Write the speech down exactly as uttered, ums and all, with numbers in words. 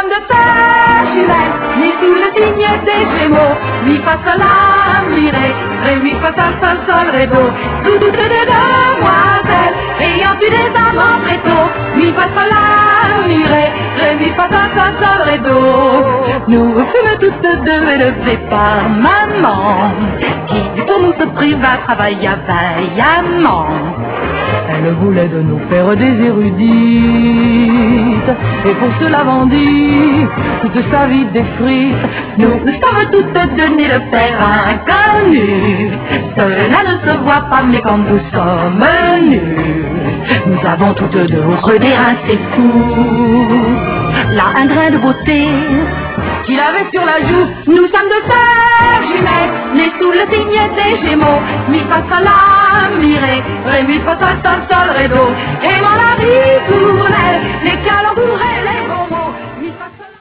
sommes de sœurs jumelles, nées sous le signe des Gémeaux. Mi fa sol la mi ré, ré mi fa sol sol sol ré do. Toutes deux demoiselles ayant eu des amants très tôt. Mi fa sol la mi ré, ré mi fa sol sol sol ré do. Nous fûmes toutes deux élevées par maman, qui pour nous se priva travailla vaillamment. Elle voulait de nous faire des érudites, et pour cela vendit toute sa vie des frites. Nous, nous sommes toutes deux nées de père inconnu, cela ne se voit pas, mais quand nous sommes nus, nous avons toutes deux au creux des reins, c'est fou. Là, un grain de beauté qu'il avait sur la joue. Nous sommes deux sœurs jumelles, nées sous le signe des Gémeaux. Mi fa sol la mi ré, ré mi fa sol sol sol ré do. Aimant la ritournelle, les calembours et les bons mots. Mi fa sol